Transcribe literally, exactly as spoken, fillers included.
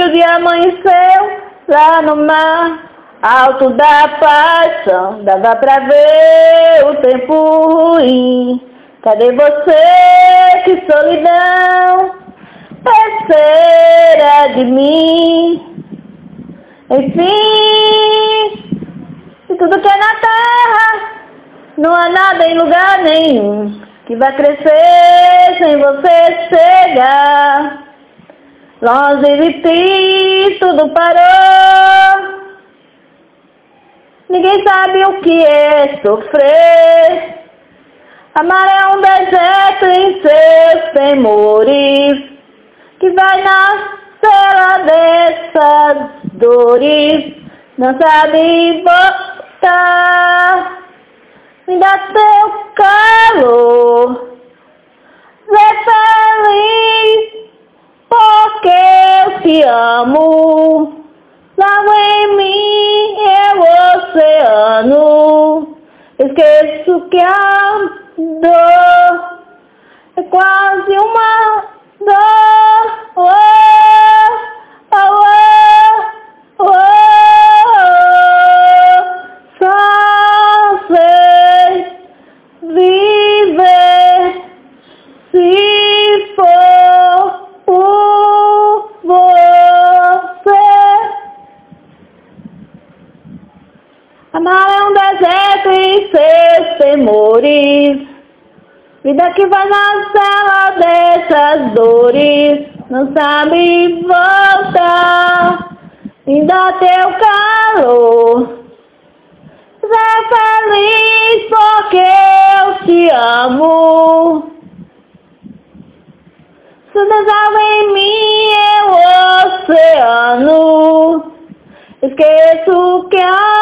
que o dia amanheceu lá no mar, alto da paixão, dava pra ver o tempo ruim. Cadê você, que solidão, terceira de mim? Enfim, e tudo que é na terra, não há nada em lugar nenhum que vai crescer sem você chegar. Longe de ti tudo parou, ninguém sabe o que é sofrer. Amar é um deserto em seus temores, que vai nascer lá dessas dores, não sabe voltar. Me dá teu calor, ser feliz, porque eu te amo. Logo em mim é o oceano, esqueço que a dor é quase uma dor. Oh, oh, oh, oh, oh. Só sei viver se for por você. Amar é um deserto e seus temores, vida que vai nascer lá dessas dores, não sabe voltar. Me dá teu calor, ser feliz porque eu te amo. Se desalva em mim é o oceano, esqueço que a